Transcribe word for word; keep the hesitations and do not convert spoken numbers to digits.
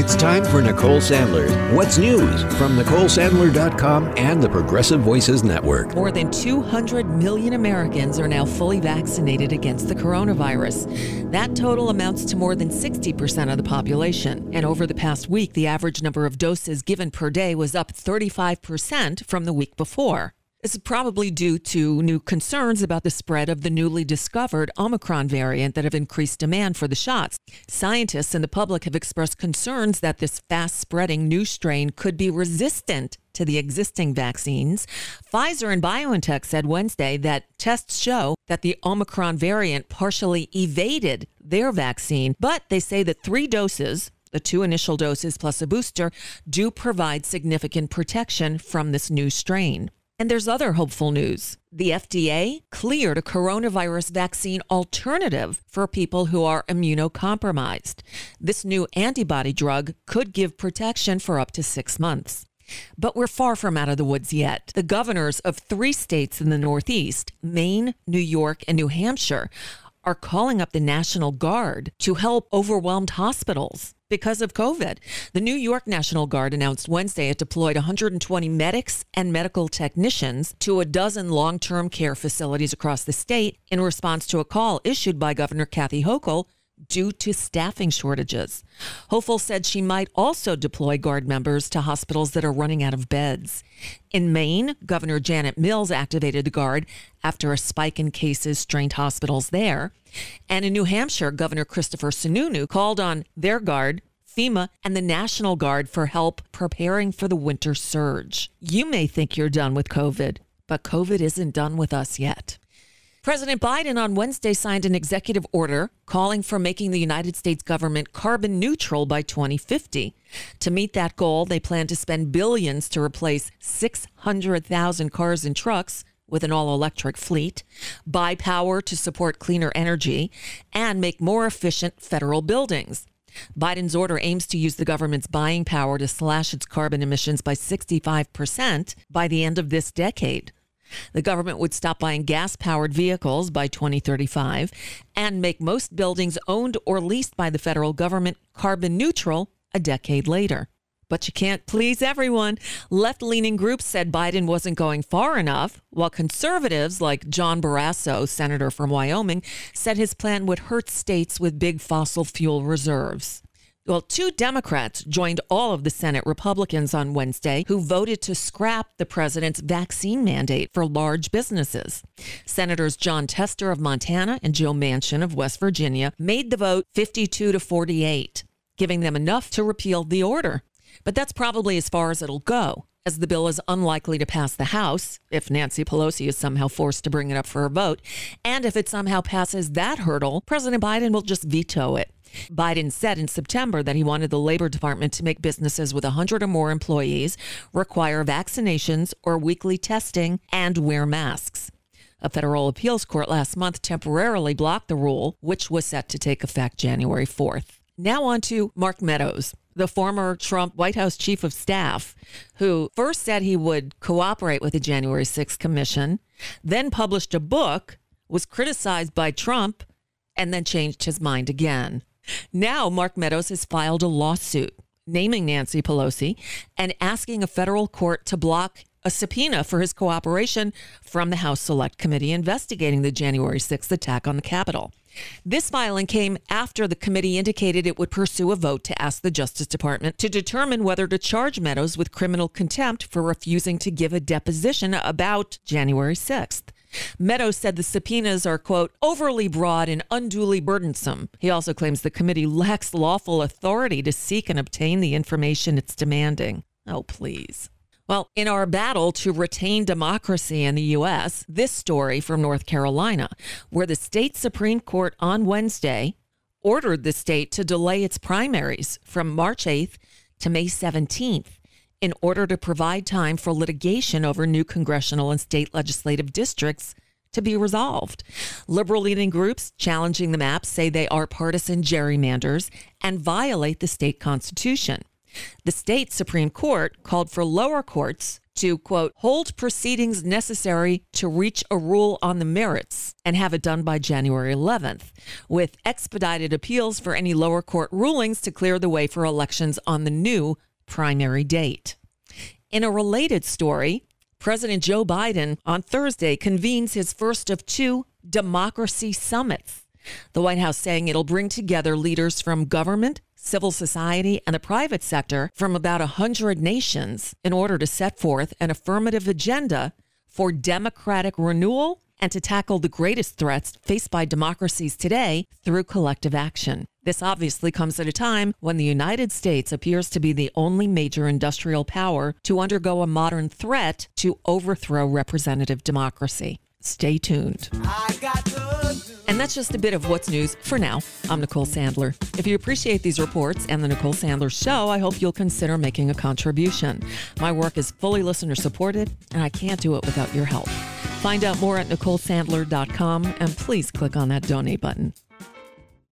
It's time for Nicole Sandler's What's News from Nicole Sandler dot com and the Progressive Voices Network. More than two hundred million Americans are now fully vaccinated against the coronavirus. That total amounts to more than sixty percent of the population. And over the past week, the average number of doses given per day was up thirty-five percent from the week before. This is probably due to new concerns about the spread of the newly discovered Omicron variant that have increased demand for the shots. Scientists and the public have expressed concerns that this fast-spreading new strain could be resistant to the existing vaccines. Pfizer and BioNTech said Wednesday that tests show that the Omicron variant partially evaded their vaccine, but they say that three doses, the two initial doses plus a booster, do provide significant protection from this new strain. And there's other hopeful news. The F D A cleared a coronavirus vaccine alternative for people who are immunocompromised. This new antibody drug could give protection for up to six months. But we're far from out of the woods yet. The governors of three states in the Northeast, Maine, New York, and New Hampshire, are calling up the National Guard to help overwhelmed hospitals because of COVID. The New York National Guard announced Wednesday it deployed one hundred twenty medics and medical technicians to a dozen long-term care facilities across the state in response to a call issued by Governor Kathy Hochul due to staffing shortages. Hochul said she might also deploy Guard members to hospitals that are running out of beds. In Maine, Governor Janet Mills activated the Guard after a spike in cases strained hospitals there. And in New Hampshire, Governor Christopher Sununu called on their Guard, FEMA, and the National Guard for help preparing for the winter surge. You may think you're done with COVID, but COVID isn't done with us yet. President Biden on Wednesday signed an executive order calling for making the United States government carbon neutral by twenty fifty. To meet that goal, they plan to spend billions to replace six hundred thousand cars and trucks with an all-electric fleet, buy power to support cleaner energy, and make more efficient federal buildings. Biden's order aims to use the government's buying power to slash its carbon emissions by sixty-five percent by the end of this decade. The government would stop buying gas-powered vehicles by twenty thirty-five and make most buildings owned or leased by the federal government carbon neutral a decade later. But you can't please everyone. Left-leaning groups said Biden wasn't going far enough, while conservatives like John Barrasso, senator from Wyoming, said his plan would hurt states with big fossil fuel reserves. Well, two Democrats joined all of the Senate Republicans on Wednesday who voted to scrap the president's vaccine mandate for large businesses. Senators John Tester of Montana and Joe Manchin of West Virginia made the vote fifty-two to forty-eight, giving them enough to repeal the order. But that's probably as far as it'll go, as the bill is unlikely to pass the House if Nancy Pelosi is somehow forced to bring it up for a vote. And if it somehow passes that hurdle, President Biden will just veto it. Biden said in September that he wanted the Labor Department to make businesses with one hundred or more employees require vaccinations or weekly testing and wear masks. A federal appeals court last month temporarily blocked the rule, which was set to take effect January fourth. Now on to Mark Meadows, the former Trump White House chief of staff, who first said he would cooperate with the January sixth commission, then published a book, was criticized by Trump, and then changed his mind again. Now, Mark Meadows has filed a lawsuit naming Nancy Pelosi and asking a federal court to block a subpoena for his cooperation from the House Select Committee investigating the January sixth attack on the Capitol. This filing came after the committee indicated it would pursue a vote to ask the Justice Department to determine whether to charge Meadows with criminal contempt for refusing to give a deposition about January sixth. Meadows said the subpoenas are, quote, overly broad and unduly burdensome. He also claims the committee lacks lawful authority to seek and obtain the information it's demanding. Oh, please. Well, in our battle to retain democracy in the U S, this story from North Carolina, where the state Supreme Court on Wednesday ordered the state to delay its primaries from March eighth to May seventeenth in order to provide time for litigation over new congressional and state legislative districts to be resolved. Liberal-leaning groups challenging the maps say they are partisan gerrymanders and violate the state constitution. The state Supreme Court called for lower courts to, quote, hold proceedings necessary to reach a rule on the merits and have it done by January eleventh, with expedited appeals for any lower court rulings to clear the way for elections on the new primary date. In a related story, President Joe Biden on Thursday convenes his first of two democracy summits. The White House saying it'll bring together leaders from government, civil society, and the private sector from about one hundred nations in order to set forth an affirmative agenda for democratic renewal and to tackle the greatest threats faced by democracies today through collective action. This obviously comes at a time when the United States appears to be the only major industrial power to undergo a modern threat to overthrow representative democracy. Stay tuned. I got the And that's just a bit of what's news for now. I'm Nicole Sandler. If you appreciate these reports and the Nicole Sandler Show, I hope you'll consider making a contribution. My work is fully listener supported, and I can't do it without your help. Find out more at Nicole Sandler dot com, and please click on that donate button.